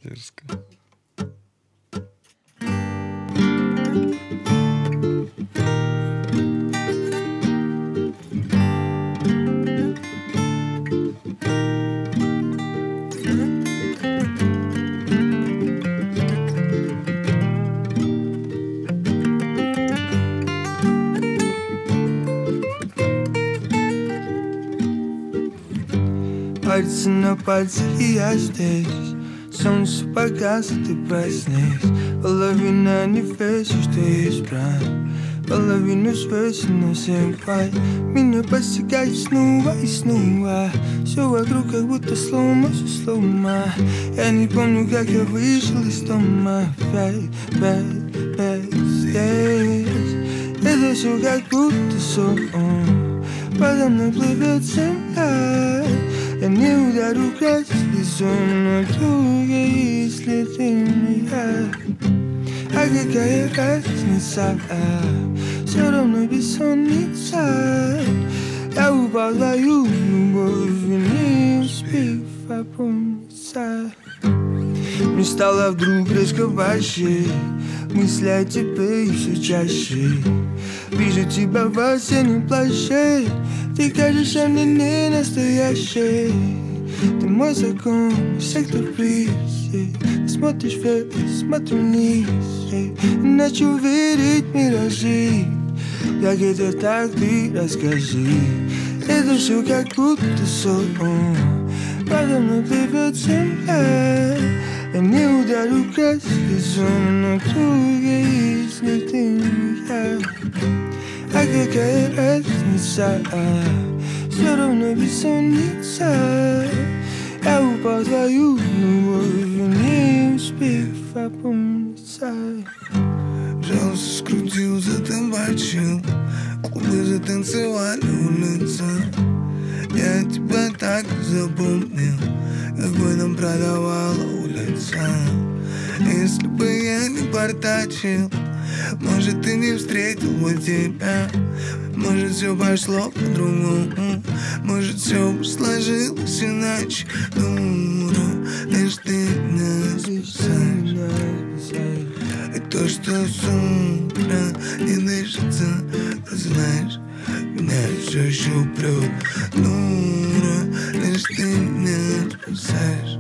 дерзко. Пальцы на пальцах, и я здесь. Солнце погасло, ты проснись. Половина не весит, что есть брань. Половину свесено всем хватит. Меня постигает снова и снова. Все вокруг как будто слома, все слома. Я не помню, как я вышел из дома. Это все как будто сон. Подо мной плывет земля. Я не ударю грязь лицом на друга, если ты меня. А какая разница? Все равно бессонница. Я упал в твою любовь, не успев опомниться. Мне стало вдруг резко важнее мысли о тебе все чаще. Вижу тебя в осеннем плаще. Ты кажешься мне не настоящей. Ты мой закон, всех каприз. Смотришь вверх, смотрю вниз. Иначе уверить миражи. Как это так, ты расскажи. Это все как будто сон. Подо мной плывет земля. Я не ударю грязь лицом на друга, если ты меня. А какая разница? Все равно бессонница. Я упал в твою любовь, не успев опомниться. Жалостно скрутил, затамбачил. Клубы затанцевали улицы. Я тебя так запомнил, какой нам продавала улица. Если бы я не портачил, может, ты не встретил бы тебя. Может, все пошло по-другому. Может, все бы сложилось иначе. Дура, лишь ты меня спасаешь. И то, что с утра не дышится, ты знаешь, меня все еще прет. Дура, лишь ты меня спасаешь.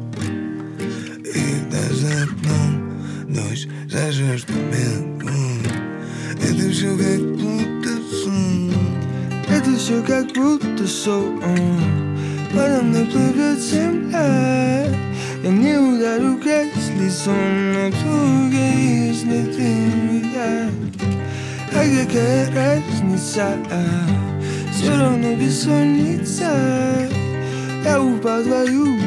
И когда за окном дождь зажжешь победу. Это все как будто сон. Это все как будто сон. Подо мной плывет земля. Я не ударю грязь лицом на друга, если ты меня. А какая разница? Все равно бессонница. Я упал в твою